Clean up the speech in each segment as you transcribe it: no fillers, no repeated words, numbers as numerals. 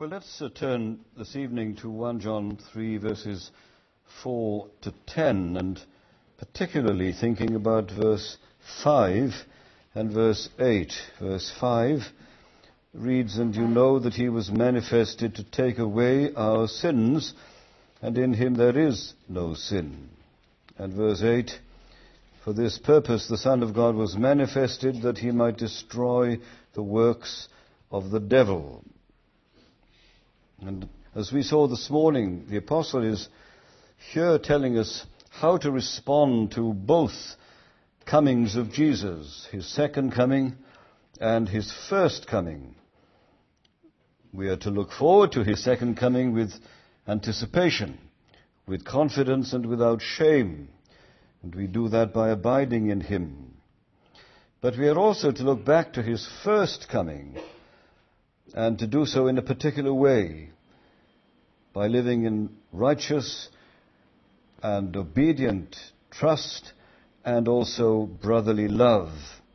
Well, let's turn this evening to 1 John 3, verses 4 to 10, and particularly thinking about verse 5 and verse 8. Verse 5 reads, "And you know that he was manifested to take away our sins, and in him there is no sin." And verse 8, "For this purpose the Son of God was manifested, that he might destroy the works of the devil." And as we saw this morning, the apostle is here telling us how to respond to both comings of Jesus, his second coming and his first coming. We are to look forward to his second coming with anticipation, with confidence and without shame. And we do that by abiding in him. But we are also to look back to his first coming, and to do so in a particular way, by living in righteous and obedient trust and also brotherly love.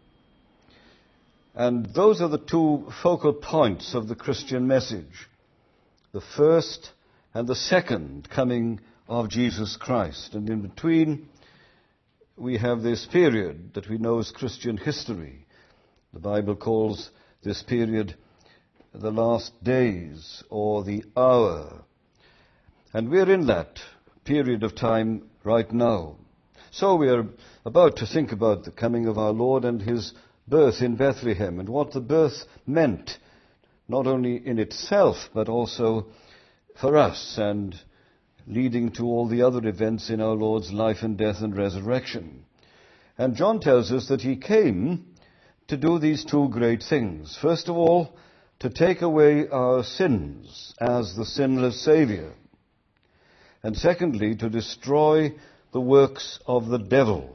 And those are the two focal points of the Christian message: the first and the second coming of Jesus Christ. And in between, we have this period that we know as Christian history. The Bible calls this period the last days, or the hour. And we're in that period of time right now. So we are about to think about the coming of our Lord and his birth in Bethlehem, and what the birth meant, not only in itself, but also for us, and leading to all the other events in our Lord's life and death and resurrection. And John tells us that he came to do these two great things. First of all, to take away our sins as the sinless Savior. And secondly, to destroy the works of the devil.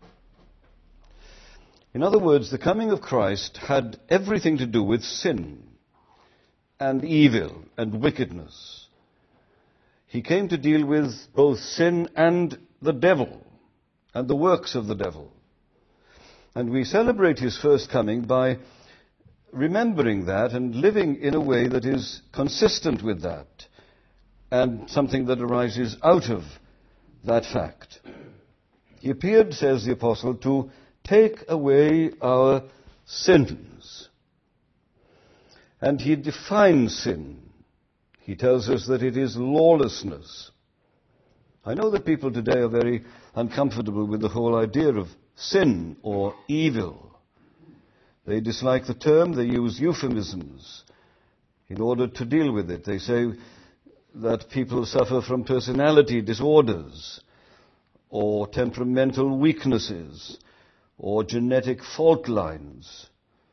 In other words, the coming of Christ had everything to do with sin and evil and wickedness. He came to deal with both sin and the devil and the works of the devil. And we celebrate his first coming by remembering that and living in a way that is consistent with that, and something that arises out of that fact. He appeared, says the apostle, to take away our sins. And he defines sin. He tells us that it is lawlessness. I know that people today are very uncomfortable with the whole idea of sin or evil. They dislike the term. They use euphemisms in order to deal with it. They say that people suffer from personality disorders, or temperamental weaknesses, or genetic fault lines.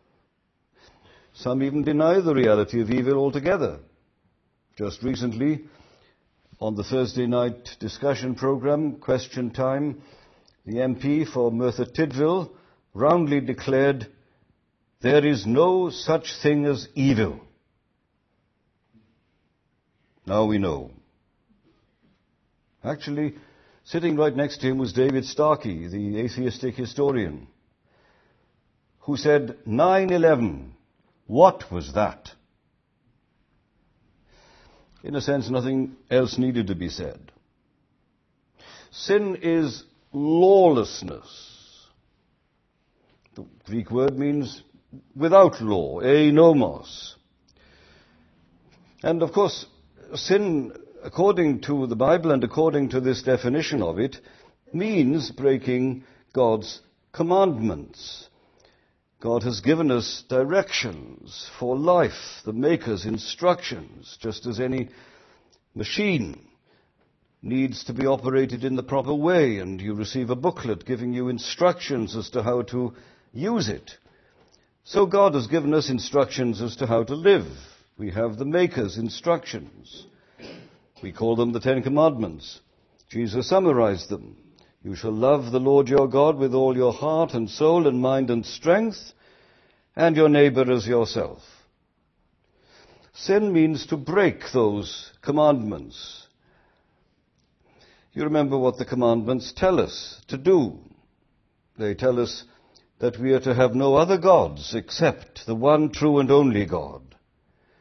Some even deny the reality of evil altogether. Just recently, on the Thursday night discussion program, Question Time, the MP for Merthyr Tydfil roundly declared, "There is no such thing as evil." Now we know. Actually, sitting right next to him was David Starkey, the atheistic historian, who said, 9/11, what was that? In a sense, nothing else needed to be said. Sin is lawlessness. The Greek word means without law, nomos. And of course, sin, according to the Bible and according to this definition of it, means breaking God's commandments. God has given us directions for life, the Maker's instructions, just as any machine needs to be operated in the proper way, and you receive a booklet giving you instructions as to how to use it. So God has given us instructions as to how to live. We have the Maker's instructions. We call them the Ten Commandments. Jesus summarized them. You shall love the Lord your God with all your heart and soul and mind and strength, and your neighbor as yourself. Sin means to break those commandments. You remember what the commandments tell us to do. They tell us that we are to have no other gods except the one true and only God.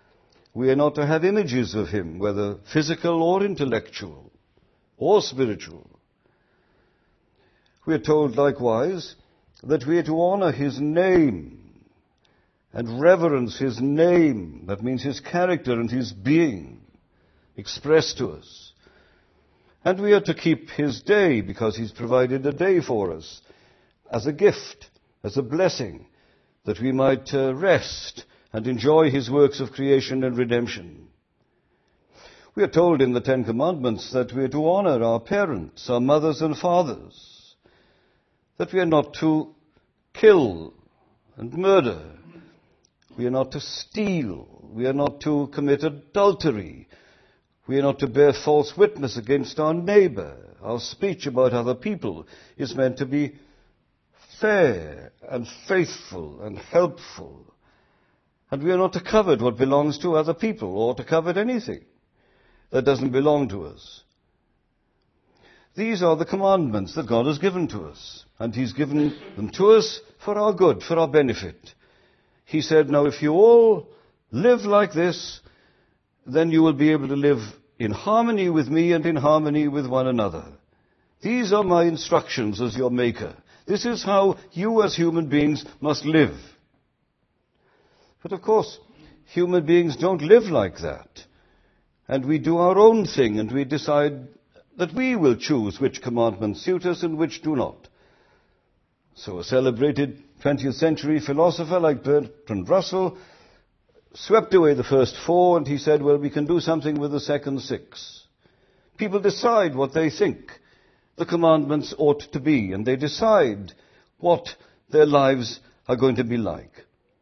We are not to have images of him, whether physical or intellectual or spiritual. We are told likewise that we are to honor his name and reverence his name. That means his character and his being expressed to us. And we are to keep his day, because he's provided a day for us as a gift, as a blessing, that we might rest and enjoy his works of creation and redemption. We are told in the Ten Commandments that we are to honor our parents, our mothers and fathers, that we are not to kill and murder, we are not to steal, we are not to commit adultery, we are not to bear false witness against our neighbor. Our speech about other people is meant to be fair and faithful and helpful. And we are not to covet what belongs to other people, or to covet anything that doesn't belong to us. These are the commandments that God has given to us, and he's given them to us for our good, for our benefit. He said, now if you all live like this, then you will be able to live in harmony with me and in harmony with one another. These are my instructions as your maker. This is how you as human beings must live. But of course, human beings don't live like that. And we do our own thing, and we decide that we will choose which commandments suit us and which do not. So a celebrated 20th century philosopher like Bertrand Russell swept away the first 4, and he said, well, we can do something with the second 6. People decide what they think the commandments ought to be, and they decide what their lives are going to be like.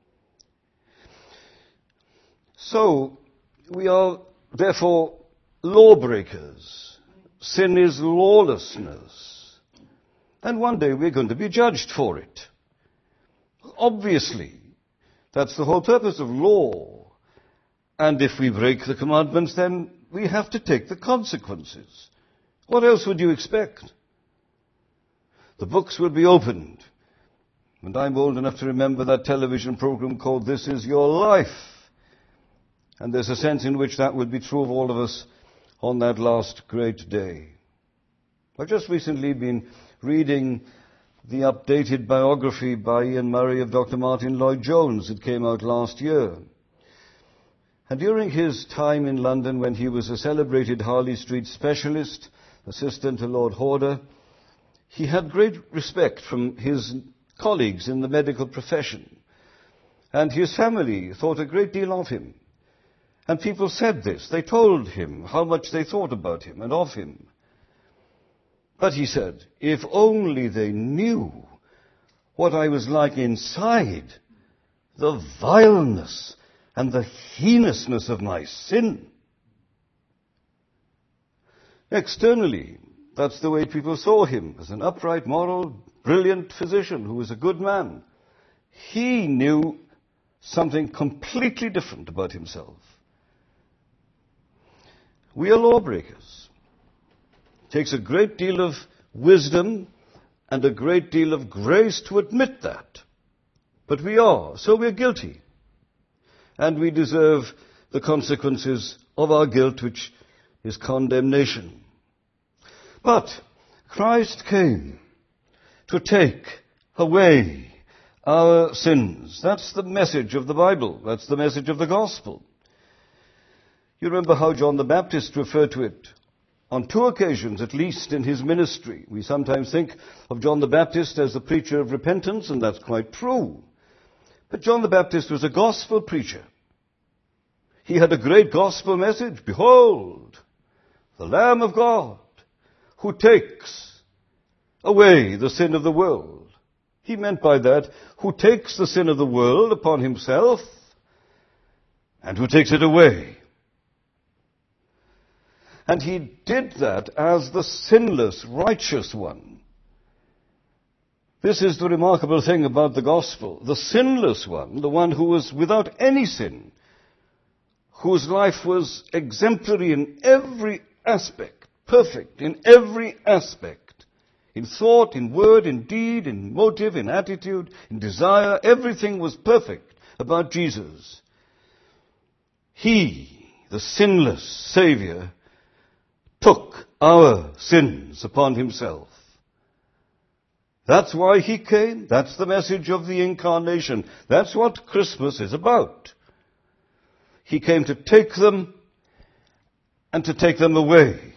So, we are therefore lawbreakers. Sin is lawlessness. And one day we're going to be judged for it. Obviously, that's the whole purpose of law. And if we break the commandments, then we have to take the consequences. What else would you expect? The books will be opened. And I'm old enough to remember that television program called This Is Your Life. And there's a sense in which that will be true of all of us on that last great day. I've just recently been reading the updated biography by Ian Murray of Dr. Martin Lloyd-Jones. It came out last year. And during his time in London, when he was a celebrated Harley Street specialist, assistant to Lord Horder, he had great respect from his colleagues in the medical profession. And his family thought a great deal of him. And people said this. They told him how much they thought about him and of him. But he said, if only they knew what I was like inside, the vileness and the heinousness of my sin. Externally, that's the way people saw him, as an upright, moral, brilliant physician who was a good man. He knew something completely different about himself. We are lawbreakers. It takes a great deal of wisdom and a great deal of grace to admit that. But we are, so we're guilty. And we deserve the consequences of our guilt, which is condemnation. But Christ came to take away our sins. That's the message of the Bible. That's the message of the gospel. You remember how John the Baptist referred to it on 2 occasions, at least, in his ministry. We sometimes think of John the Baptist as the preacher of repentance, and that's quite true. But John the Baptist was a gospel preacher. He had a great gospel message. Behold, the Lamb of God, who takes away the sin of the world. He meant by that, who takes the sin of the world upon himself, and who takes it away. And he did that as the sinless, righteous one. This is the remarkable thing about the gospel. The sinless one, the one who was without any sin, whose life was exemplary in every aspect, perfect in every aspect, in thought, in word, in deed, in motive, in attitude, in desire, everything was perfect about Jesus. He, the sinless Savior, took our sins upon himself. That's why he came. That's the message of the Incarnation. That's what Christmas is about. He came to take them and to take them away.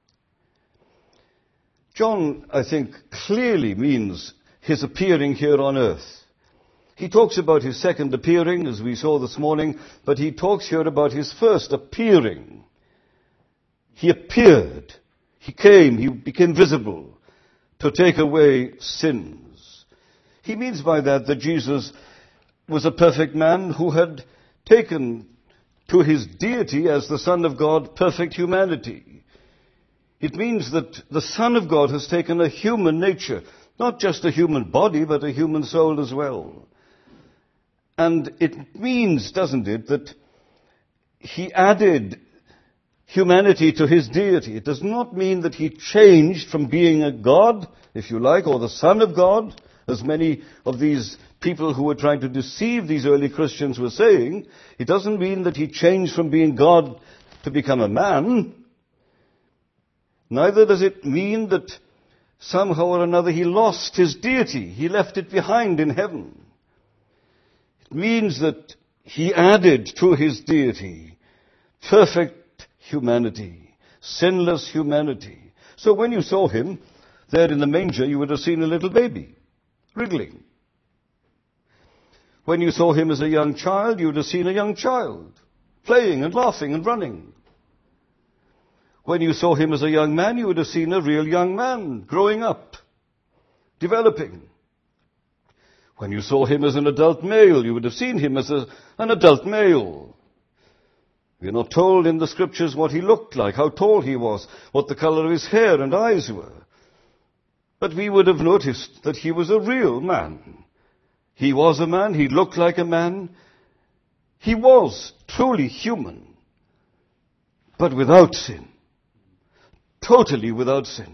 John, I think, clearly means his appearing here on earth. He talks about his second appearing, as we saw this morning, but he talks here about his first appearing. He appeared. He came. He became visible to take away sins. He means by that Jesus was a perfect man who had taken to his deity as the Son of God perfect humanity. It means that the Son of God has taken a human nature, not just a human body, but a human soul as well. And it means, doesn't it, that he added humanity to his deity. It does not mean that he changed from being a God, if you like, or the Son of God, as many of these people who were trying to deceive these early Christians were saying. It doesn't mean that he changed from being God to become a man. Neither does it mean that somehow or another he lost his deity. He left it behind in heaven. It means that he added to his deity perfect humanity, sinless humanity. So when you saw him there in the manger, you would have seen a little baby wriggling. When you saw him as a young child, you would have seen a young child playing and laughing and running. When you saw him as a young man, you would have seen a real young man growing up, developing. When you saw him as an adult male, you would have seen him as an adult male. We're not told in the scriptures what he looked like, how tall he was, what the color of his hair and eyes were. But we would have noticed that he was a real man. He was a man, he looked like a man. He was truly human, but without sin. Totally without sin.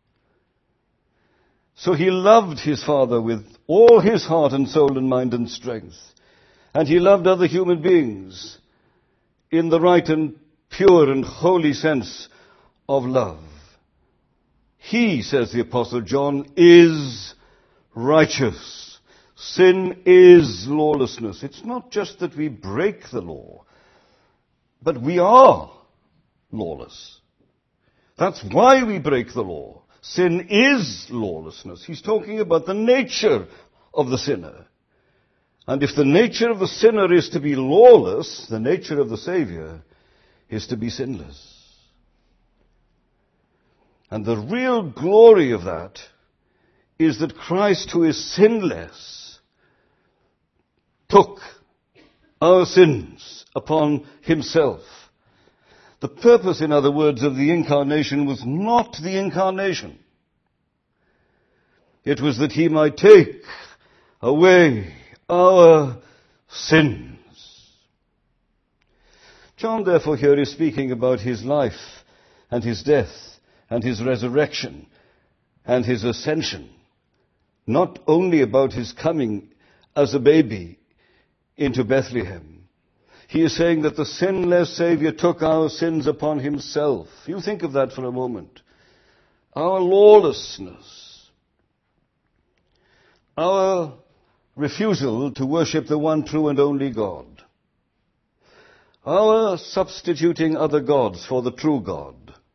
So he loved his Father with all his heart and soul and mind and strength. And he loved other human beings in the right and pure and holy sense of love. He, says the Apostle John, is righteous. Sin is lawlessness. It's not just that we break the law, but we are lawless. That's why we break the law. Sin is lawlessness. He's talking about the nature of the sinner. And if the nature of the sinner is to be lawless, the nature of the Savior is to be sinless. And the real glory of that is that Christ, who is sinless, took our sins upon himself. The purpose, in other words, of the Incarnation was not the Incarnation. It was that he might take away our sins. John, therefore, here is speaking about his life and his death and his resurrection and his ascension, not only about his coming as a baby into Bethlehem. He is saying that the sinless Savior took our sins upon himself. You think of that for a moment. Our lawlessness, our refusal to worship the one true and only God, our substituting other gods for the true God,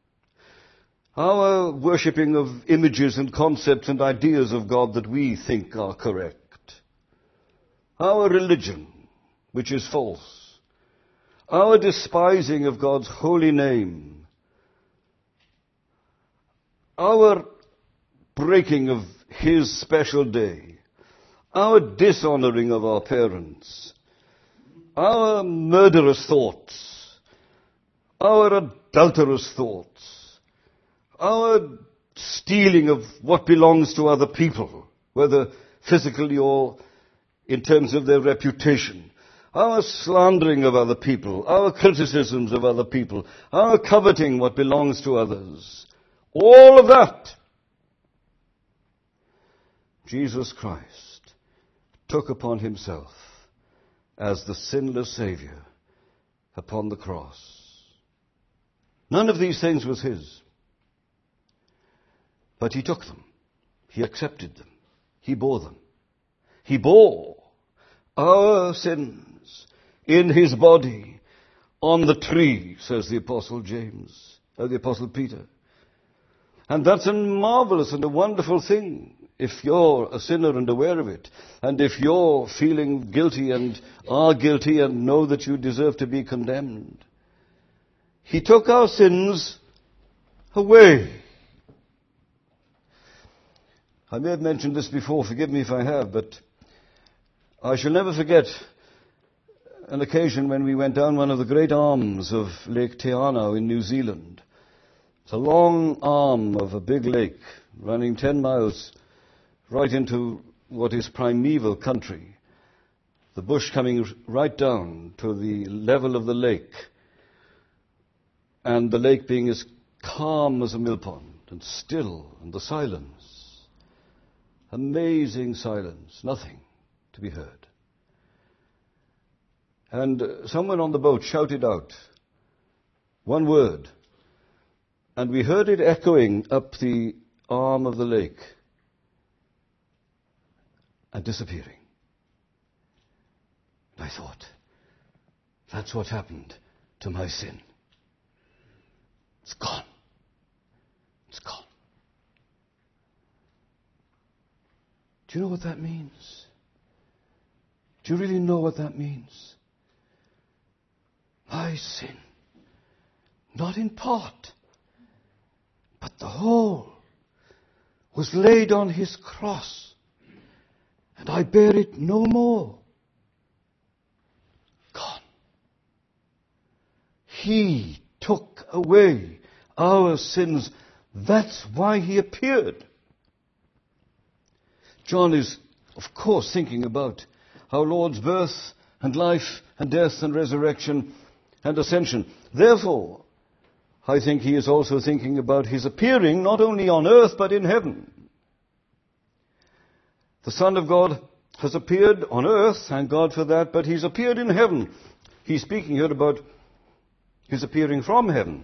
our worshipping of images and concepts and ideas of God that we think are correct, our religion, which is false, our despising of God's holy name, our breaking of his special day, our dishonoring of our parents, our murderous thoughts, our adulterous thoughts, our stealing of what belongs to other people, whether physically or in terms of their reputation, our slandering of other people, our criticisms of other people, our coveting what belongs to others, all of that, Jesus Christ took upon himself as the sinless Savior upon the cross. None of these things was his. But he took them. He accepted them. He bore them. He bore our sins in his body on the tree, says the Apostle Peter. And that's a marvelous and a wonderful thing if you're a sinner and aware of it. And if you're feeling guilty and are guilty and know that you deserve to be condemned. He took our sins away. I may have mentioned this before, forgive me if I have, but I shall never forget an occasion when we went down one of the great arms of Lake Te Anau in New Zealand. It's a long arm of a big lake running 10 miles right into what is primeval country. The bush coming right down to the level of the lake, and the lake being as calm as a mill pond and still, and the silence. Amazing silence, nothing to be heard. And someone on the boat shouted out one word, and we heard it echoing up the arm of the lake and disappearing. And I thought, that's what happened to my sin. It's gone. It's gone. Do you know what that means? Do you really know what that means? My sin, not in part, but the whole, was laid on his cross, and I bear it no more. Gone. He took away our sins. That's why he appeared. John is, of course, thinking about our Lord's birth and life and death and resurrection and ascension. Therefore, I think he is also thinking about his appearing not only on earth but in heaven. The Son of God has appeared on earth, thank God for that, but he's appeared in heaven. He's speaking here about his appearing from heaven.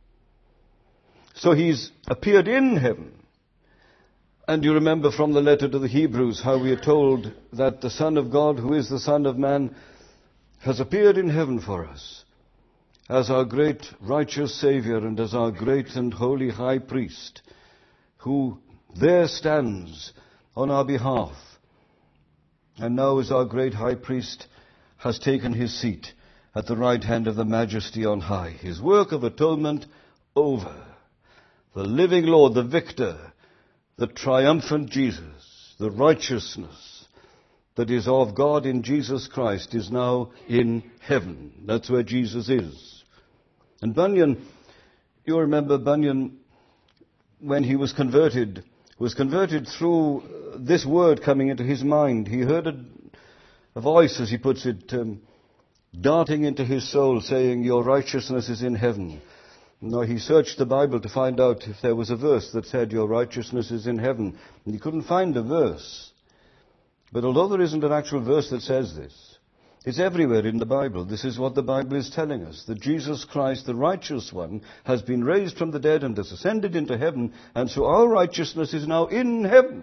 So he's appeared in heaven. And you remember from the letter to the Hebrews how we are told that the Son of God, who is the Son of Man, has appeared in heaven for us as our great righteous Savior and as our great and holy High Priest, who there stands on our behalf. And now as our great High Priest has taken his seat at the right hand of the Majesty on high, his work of atonement over. The living Lord, the victor, the triumphant Jesus, the righteousness that is of God in Jesus Christ is now in heaven. That's where Jesus is. And Bunyan, you remember Bunyan, when he was converted through this word coming into his mind. He heard a voice, as he puts it, darting into his soul saying, "Your righteousness is in heaven." Now, he searched the Bible to find out if there was a verse that said, "Your righteousness is in heaven." And he couldn't find a verse. But although there isn't an actual verse that says this, it's everywhere in the Bible. This is what the Bible is telling us, that Jesus Christ, the righteous one, has been raised from the dead and has ascended into heaven, and so our righteousness is now in heaven.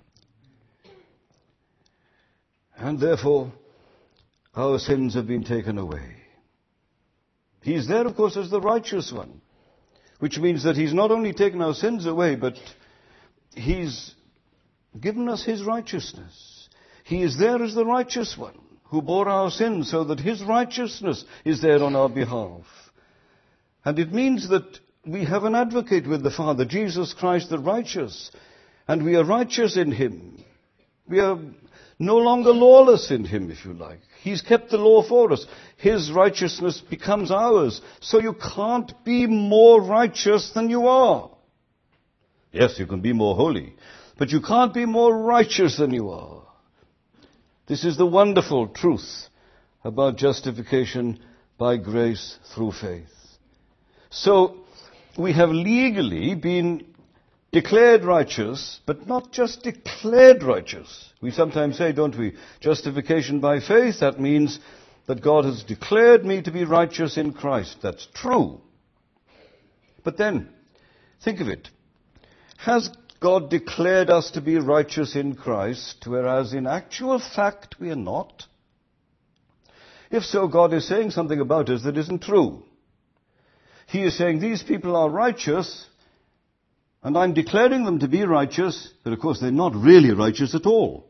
And therefore, our sins have been taken away. He's there, of course, as the righteous one, which means that he's not only taken our sins away, but he's given us his righteousness. He is there as the righteous one who bore our sins so that his righteousness is there on our behalf. And it means that we have an advocate with the Father, Jesus Christ the righteous, and we are righteous in him. We are no longer lawless in him, if you like. He's kept the law for us. His righteousness becomes ours. So you can't be more righteous than you are. Yes, you can be more holy, but you can't be more righteous than you are. This is the wonderful truth about justification by grace through faith. So we have legally been declared righteous, but not just declared righteous. We sometimes say, don't we, justification by faith, that means that God has declared me to be righteous in Christ. That's true. But then, think of it. Has God declared us to be righteous in Christ, whereas in actual fact we are not? If so, God is saying something about us that isn't true. He is saying these people are righteous, and I'm declaring them to be righteous, but of course they're not really righteous at all.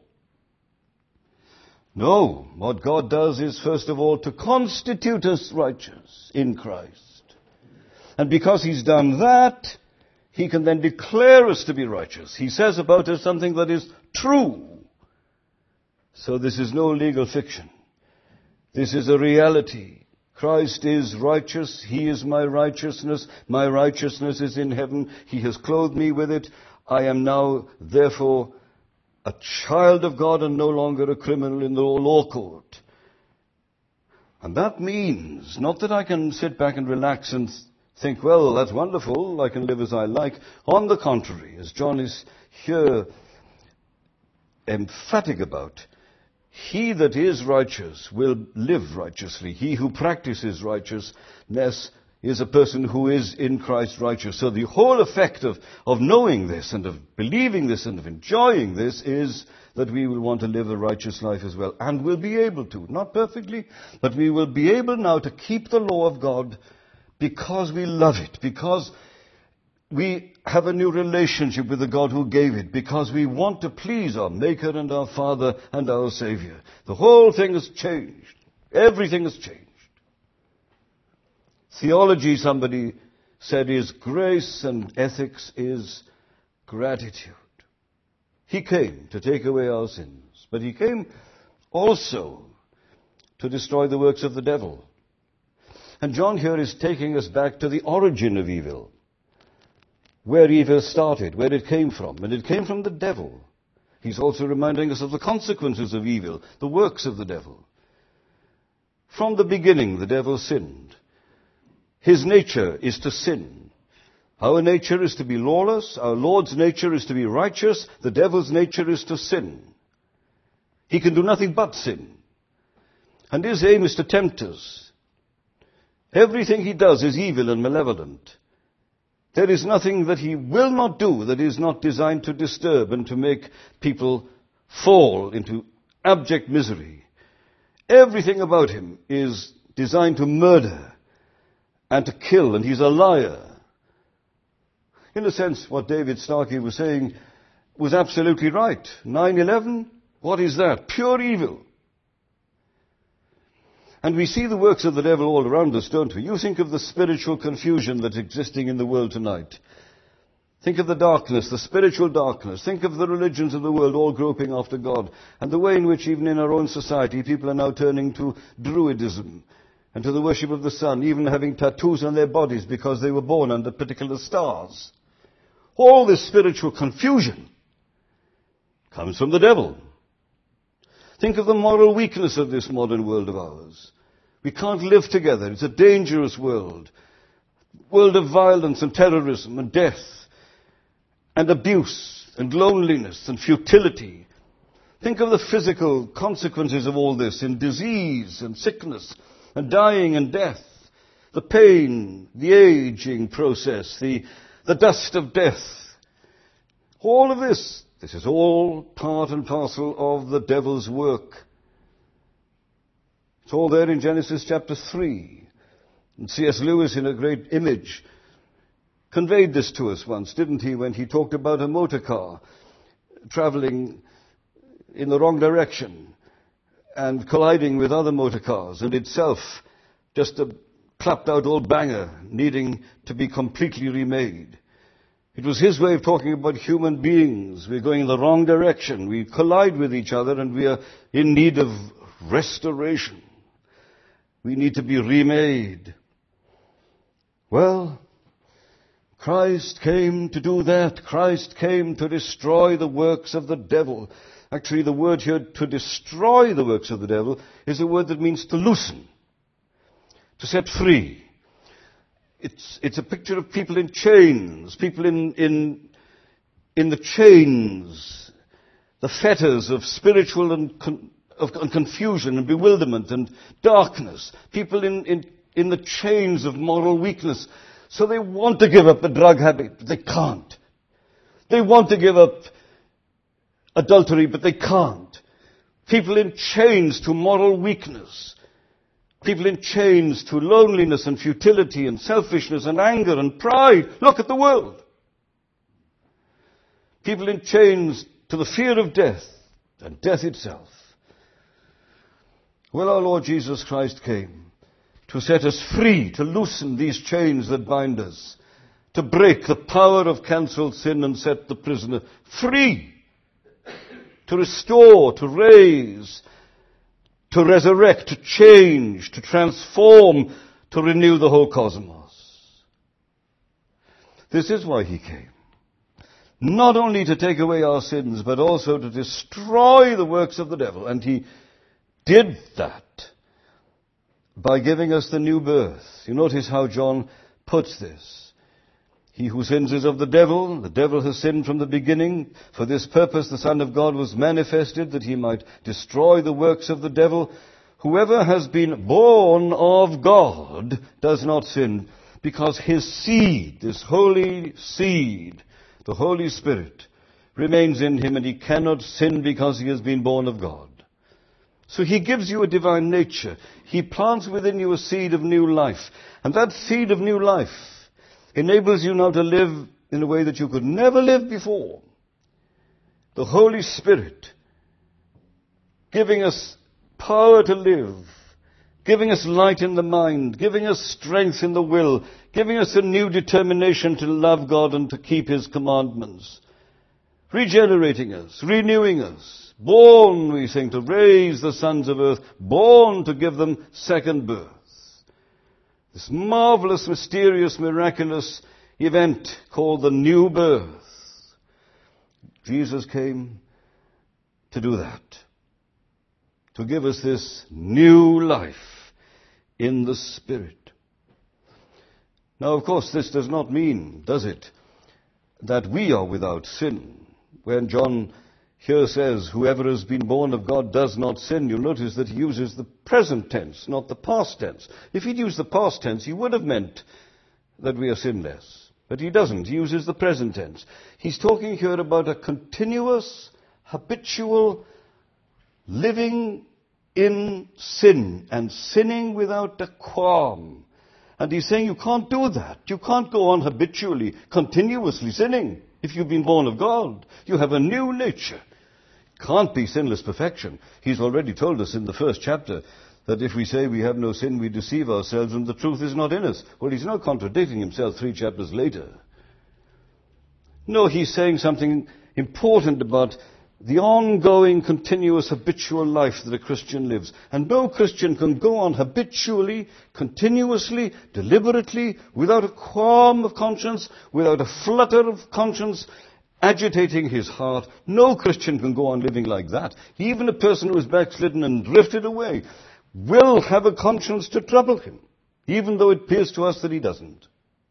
No, what God does is first of all to constitute us righteous in Christ. And because He's done that, He can then declare us to be righteous. He says about us something that is true. So this is no legal fiction. This is a reality. Christ is righteous. He is my righteousness. My righteousness is in heaven. He has clothed me with it. I am now, therefore, a child of God and no longer a criminal in the law court. And that means not that I can sit back and relax and think, well, that's wonderful, I can live as I like. On the contrary, as John is here emphatic about, he that is righteous will live righteously. He who practices righteousness is a person who is in Christ righteous. So the whole effect of knowing this and of believing this and of enjoying this is that we will want to live a righteous life as well. And we'll be able to. Not perfectly, but we will be able now to keep the law of God because we love it, because we have a new relationship with the God who gave it, because we want to please our Maker and our Father and our Savior. The whole thing has changed. Everything has changed. Theology, somebody said, is grace, and ethics is gratitude. He came to take away our sins, but He came also to destroy the works of the devil. And John here is taking us back to the origin of evil, where evil started, where it came from. And it came from the devil. He's also reminding us of the consequences of evil, the works of the devil. From the beginning, the devil sinned. His nature is to sin. Our nature is to be lawless. Our Lord's nature is to be righteous. The devil's nature is to sin. He can do nothing but sin. And his aim is to tempt us. Everything he does is evil and malevolent. There is nothing that he will not do that is not designed to disturb and to make people fall into abject misery. Everything about him is designed to murder and to kill, and he's a liar. In a sense, what David Starkey was saying was absolutely right. 9/11, what is that? Pure evil. And we see the works of the devil all around us, don't we? You think of the spiritual confusion that's existing in the world tonight. Think of the darkness, the spiritual darkness. Think of the religions of the world all groping after God. And the way in which even in our own society people are now turning to Druidism and to the worship of the sun, even having tattoos on their bodies because they were born under particular stars. All this spiritual confusion comes from the devil. Think of the moral weakness of this modern world of ours. We can't live together. It's a dangerous world. World of violence and terrorism and death and abuse and loneliness and futility. Think of the physical consequences of all this in disease and sickness and dying and death. The pain, the aging process, the dust of death. All of this. This is all part and parcel of the devil's work. It's all there in Genesis chapter 3. And C.S. Lewis, in a great image, conveyed this to us once, didn't he, when he talked about a motor car traveling in the wrong direction and colliding with other motor cars, and itself just a clapped-out old banger needing to be completely remade. It was his way of talking about human beings. We're going in the wrong direction. We collide with each other and we are in need of restoration. We need to be remade. Well, Christ came to do that. Christ came to destroy the works of the devil. Actually, the word here, to destroy the works of the devil, is a word that means to loosen, to set free. It's a picture of people in chains, people in the chains, the fetters of spiritual and of confusion and bewilderment and darkness, people in the chains of moral weakness. So they want to give up the drug habit, but they can't. They want to give up adultery, but they can't. People in chains to moral weakness. People in chains to loneliness and futility and selfishness and anger and pride. Look at the world. People in chains to the fear of death and death itself. Well, our Lord Jesus Christ came to set us free, to loosen these chains that bind us, to break the power of cancelled sin and set the prisoner free, to restore, to raise, to resurrect, to change, to transform, to renew the whole cosmos. This is why he came. Not only to take away our sins, but also to destroy the works of the devil. And he did that by giving us the new birth. You notice how John puts this. He who sins is of the devil has sinned from the beginning. For this purpose the Son of God was manifested, that he might destroy the works of the devil. Whoever has been born of God does not sin, because his seed, this holy seed, the Holy Spirit, remains in him, and he cannot sin because he has been born of God. So he gives you a divine nature. He plants within you a seed of new life. And that seed of new life enables you now to live in a way that you could never live before. The Holy Spirit giving us power to live, giving us light in the mind, giving us strength in the will, giving us a new determination to love God and to keep his commandments, regenerating us, renewing us, born, we sing, to raise the sons of earth, born to give them second birth. This marvelous, mysterious, miraculous event called the new birth. Jesus came to do that, to give us this new life in the Spirit. Now, of course, this does not mean, does it, that we are without sin. When John here says, whoever has been born of God does not sin, you'll notice that he uses the present tense, not the past tense. If he'd used the past tense, he would have meant that we are sinless. But he doesn't. He uses the present tense. He's talking here about a continuous, habitual living in sin and sinning without a qualm. And he's saying you can't do that. You can't go on habitually, continuously sinning if you've been born of God. You have a new nature. Can't be sinless perfection. He's already told us in the first chapter that if we say we have no sin, we deceive ourselves and the truth is not in us. Well, he's not contradicting himself 3 chapters later. No, he's saying something important about the ongoing, continuous, habitual life that a Christian lives. And no Christian can go on habitually, continuously, deliberately, without a qualm of conscience, without a flutter of conscience agitating his heart. No Christian can go on living like that. Even a person who is backslidden and drifted away will have a conscience to trouble him, even though it appears to us that he doesn't.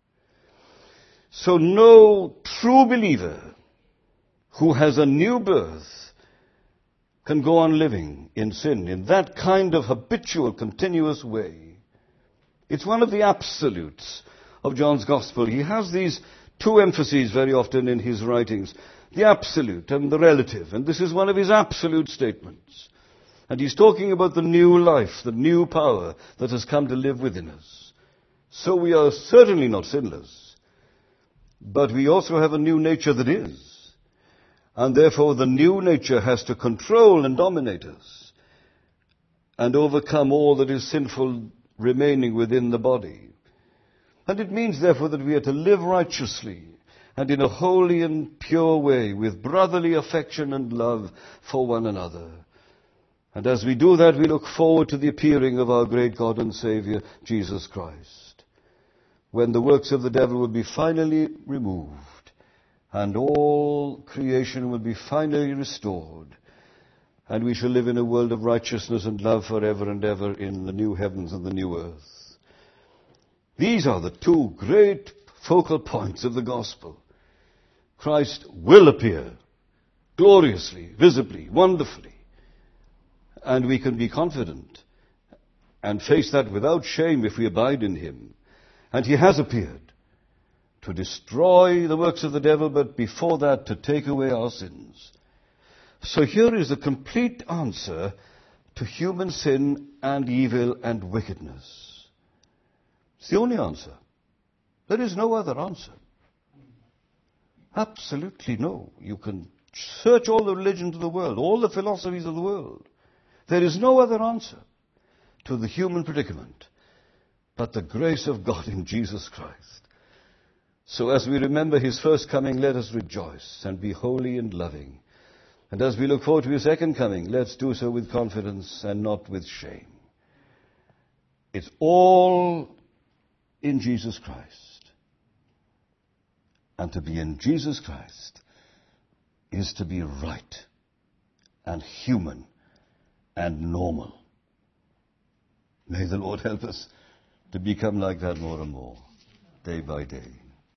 So no true believer who has a new birth can go on living in sin in that kind of habitual, continuous way. It's one of the absolutes of John's Gospel. He has these 2 emphases very often in his writings, the absolute and the relative. And this is one of his absolute statements. And he's talking about the new life, the new power that has come to live within us. So we are certainly not sinless, but we also have a new nature that is. And therefore the new nature has to control and dominate us and overcome all that is sinful remaining within the body. And it means therefore that we are to live righteously and in a holy and pure way with brotherly affection and love for one another. And as we do that, we look forward to the appearing of our great God and Savior, Jesus Christ, when the works of the devil will be finally removed and all creation will be finally restored, and we shall live in a world of righteousness and love forever and ever in the new heavens and the new earth. These are the 2 great focal points of the gospel. Christ will appear gloriously, visibly, wonderfully, And we can be confident and face that without shame if we abide in him. And he has appeared to destroy the works of the devil, but before that to take away our sins. So here is a complete answer to human sin and evil and wickedness. It's the only answer. There is no other answer. Absolutely no. You can search all the religions of the world, all the philosophies of the world. There is no other answer to the human predicament but the grace of God in Jesus Christ. So as we remember his first coming, let us rejoice and be holy and loving. And as we look forward to his second coming, let's do so with confidence and not with shame. It's all in Jesus Christ. And to be in Jesus Christ is to be right and human and normal. May the Lord help us to become like that more and more, day by day.